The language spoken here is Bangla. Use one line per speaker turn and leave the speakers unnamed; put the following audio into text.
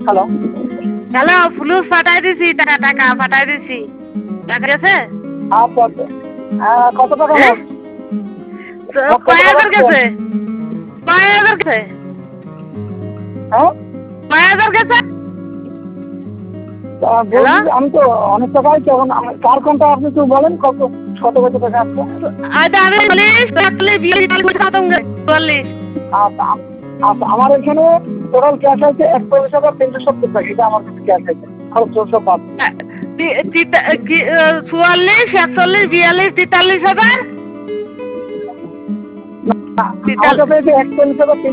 হ্যালো।
হ্যালো, ফ্লুস পাঠাই দিছি, টাকা পাঠাই দিছি। টাকা গেছে?
আচ্ছা আচ্ছা। কত টাকা
হ্যাঁ?
মোট?
তো
মোট কত
কয়
টাকা
হাজার
দিচ্ছেন?
গেছে? কয় হাজার গেছে?
হ্যাঁ?
কয় হাজার গেছে? হ্যালো?
বলছি যে আমি তো অনেক টাকাই তো এখন কার কোনটা আপনি একটু বলেন কত কত কত টাকা আসছে?
আচ্ছা, আমি 40, 41, 42 খতম গেছে। 44।
আচ্ছা আচ্ছা, আমার এখানে টোটাল ক্যাশ আছে 41,370 টাকা। এটা আমার কাছে ক্যাশ আছে, খরচ সব বাদ।
44, 46, 42, 43 হাজার।
আমার কাছে আছে 41,370